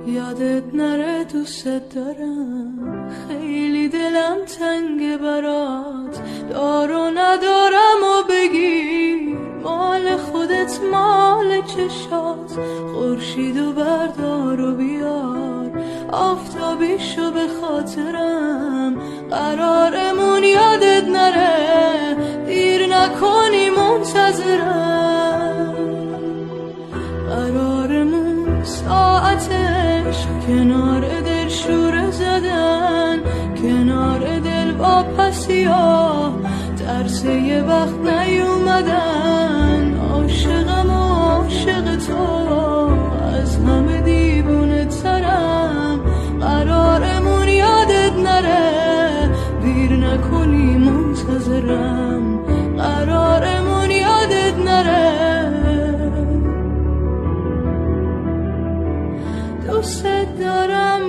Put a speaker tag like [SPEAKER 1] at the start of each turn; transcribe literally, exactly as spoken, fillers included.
[SPEAKER 1] یادت نره دوست دارم، خیلی دلم تنگ برات، دارو ندارم و بگیر مال خودت مال چشات، خورشیدو بردار و بیار آفتابیشو به خاطرم، قرارمون یادت نره دیر نکنی منتظرم، قرارمون ساعتش کنار دل شوره زدن، کنار دل با پسیا ترس یه وقت نیومدن، عاشقم و عاشق تو از همه دیوونه ترم، قرارمون یادت نره دیر نکنی منتظرم، قرارمون یادت نره. دوست دارم